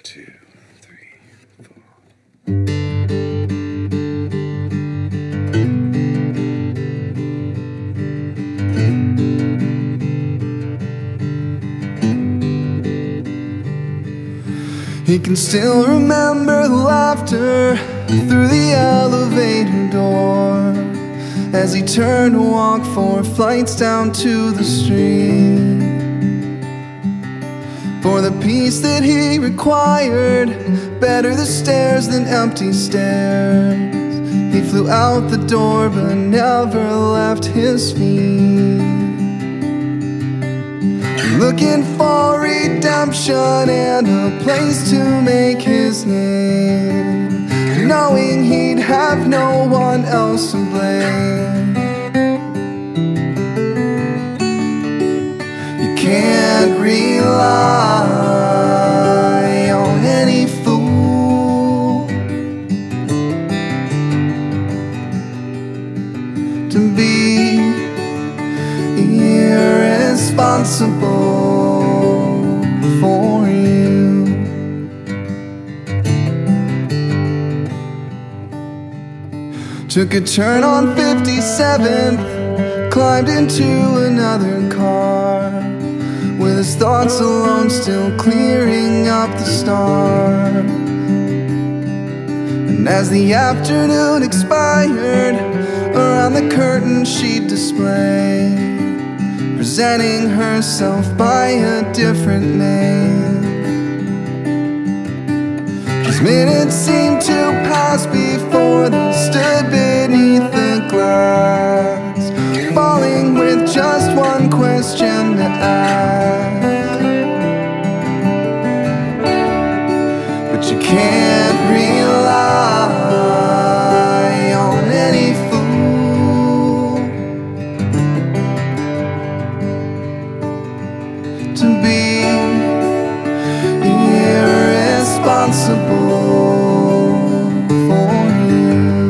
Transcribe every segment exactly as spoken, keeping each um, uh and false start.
two, three, four. He can still remember the laughter through the elevator door as he turned to walk four flights down to the street. For the peace that he required, better the stairs than empty stairs. He flew out the door but never left his feet, looking for redemption and a place to make his name, knowing he'd have no one else to blame. You can't rely on any fool to be irresponsible for you. Took a turn on fifty-seventh, climbed into another car, with his thoughts alone still clearing up the stars. And as the afternoon expired, around the curtain she'd display, presenting herself by a different name. As minutes seemed to pass before they stood beneath the glass, falling with just one question to ask. But you can't rely on any fool to be irresponsible for you.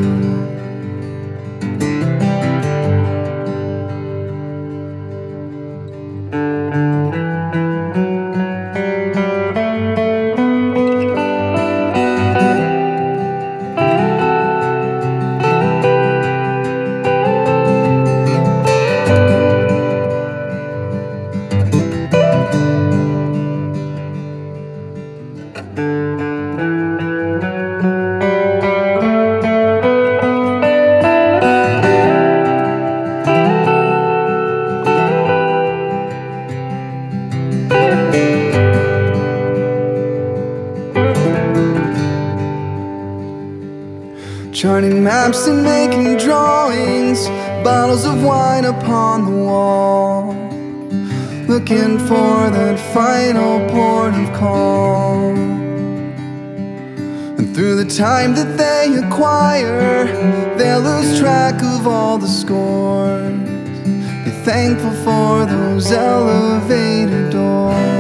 Charting maps and making drawings, bottles of wine upon the wall, looking for that final port of call. And through the time that they acquire, they'll lose track of all the scores. Be thankful for those elevator doors.